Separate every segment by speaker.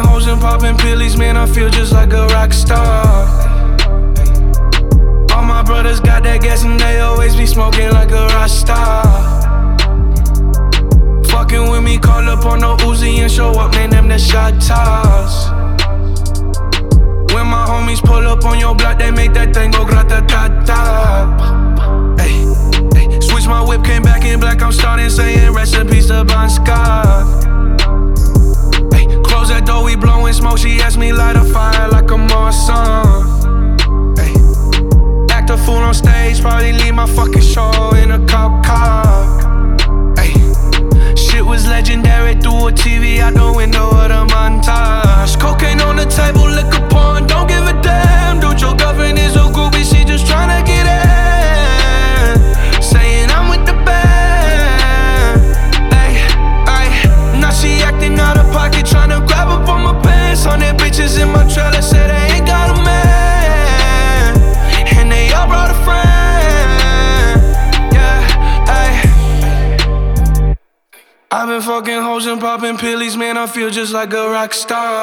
Speaker 1: hoes and popping pillies, man, I feel just like a rock star. All my brothers got that gas and they always be smoking like a rock star. Fucking with me, call up on no Uzi and show up, man, them the shot toss. When my homies pull up on your block, they make that thing go grata-ta-ta. Ay, ay. Switch my whip, came back in black, I'm starting saying rest in peace to Bon Scott. Ay, close that door, we blowing smoke, she asked me light a fire like a Marsan. Ay, act a fool on stage, probably leave my fucking show in a cop car. Ay, shit was legendary through a TV out the window of the montage. Cocaine on the table, liquor porn, don't give a damn. Dude, your girlfriend is a groupie, she just tryna get in. Saying I'm with the band. Ay, ay, now she acting out of pocket, tryna grab up on my pants. 100 bitches in my trailer, say they ain't got a man. And they all brought a friend. Yeah, ay. I've been fucking hoes and popping pillies, man, I feel just like a rock star.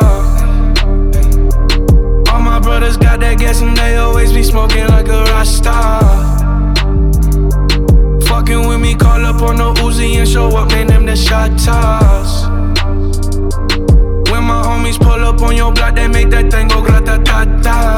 Speaker 1: All my brothers got that gas and they always be smoking like a rock star. Fucking with me, call up on no Uzi and show up, man, them the shot toss. When my homies pull up on your block, they make that thing go grata-ta-ta.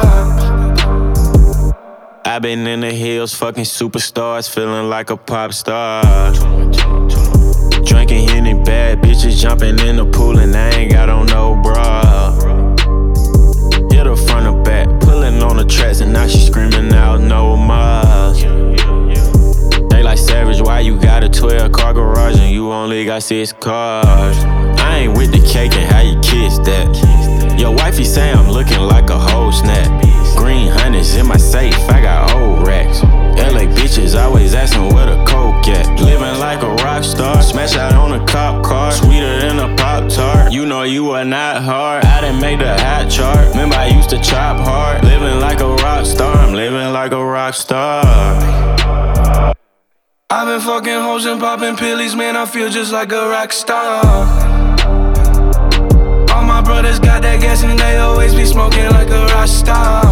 Speaker 2: I been in the hills, fucking superstars, feeling like a pop star. Drinking Henny, bad bitches jumping in the pool and I ain't got on no bra. Hit her front or back, pulling on the tracks and now she screaming out no more. They like Savage, why you got a 12-car garage and you only got 6 cars? I ain't with the cake and how you kiss that. Your wifey say I'm looking like a whole snap. Green hundreds in my safe, I got old racks. LA bitches always asking where the coke at. Living like a rock star, smash out on a cop car, sweeter than a Pop-Tart. You know you are not hard, I done made the hot chart. Remember I used to chop hard. Living like a rock star, I'm living like a rock star.
Speaker 1: I've been fucking hoes and popping pillies, man, I feel just like a rock star. All my brothers got that gas and they always be smoking like a rock star.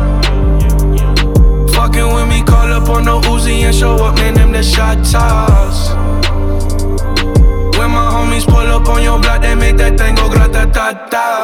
Speaker 1: Fucking with me, call up on no Uzi and show up, man, them the shot toss. When my homies pull up on your block, they make that thing go grata-ta-ta.